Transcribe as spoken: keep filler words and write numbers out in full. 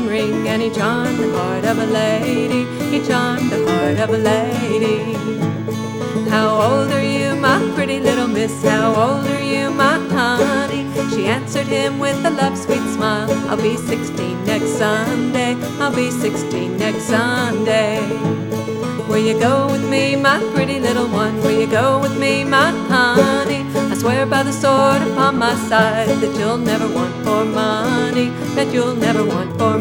wedding ring, and he charmed the heart of a lady. He charmed the heart of a lady. How old are you, my pretty little miss? How old are you, my honey? She answered him with a love-sweet smile. I'll be sixteen next Sunday. I'll be sixteen next Sunday. Will you go with me, my pretty little one? Will you go with me, my honey? I swear by the sword upon my side that you'll never want for money, that you'll never want for